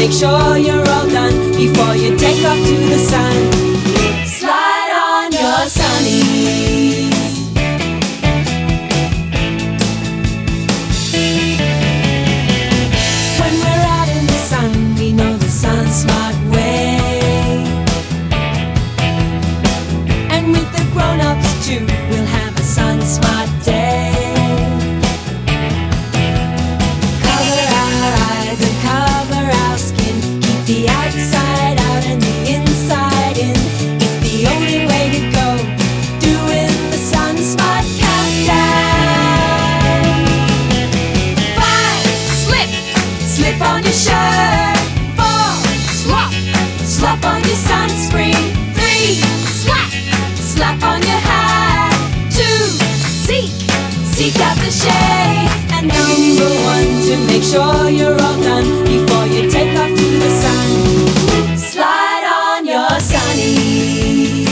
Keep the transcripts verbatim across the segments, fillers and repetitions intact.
make sure you're all done before you take off to the sun. Slide on your sunnies. When we're out in the sun, we know the sun's smart way. And with the grown-ups too, we'll have a sun smart day. Cover our eyes and cover our skin, keep the outside out and the inside in. It's the only way to go, doing the sun smart countdown. Five, slip, slip on your shirt. Four, slop, slop on your sunscreen. Three, slap, slap on your hat. Two, seek, seek out the shade. And number one, to make sure you're all done before you take off to the sun. Slide on your sunnies.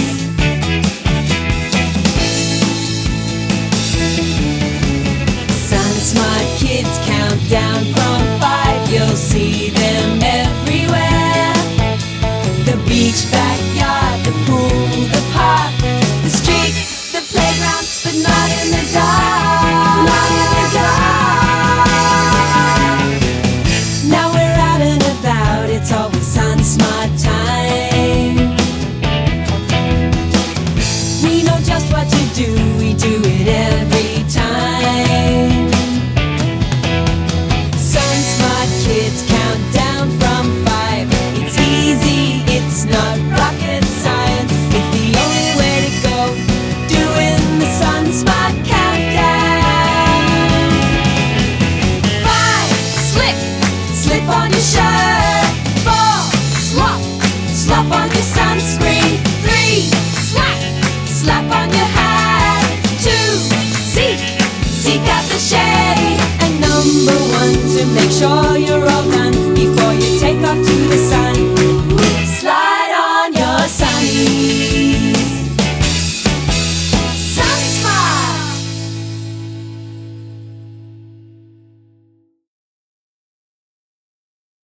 Sun smart kids count down from five. You'll see them everywhere. The beach, backyard, the pool, the park, the street, the playground, but not in the dark. Not in the dark. Now we're out and about, it's always sun smart time. We know just what to do, we do it every time. Sun smart kids count down from five. It's easy, it's not rocket science. It's the only way to go, doing the sun smart countdown. Five, slip, slip on your shirt. Four, slop, slop on your sunscreen. Three, slap, slap on your hat. Two, seek, seek out the shade. And number one, to make sure you're all done before you take off to the sun.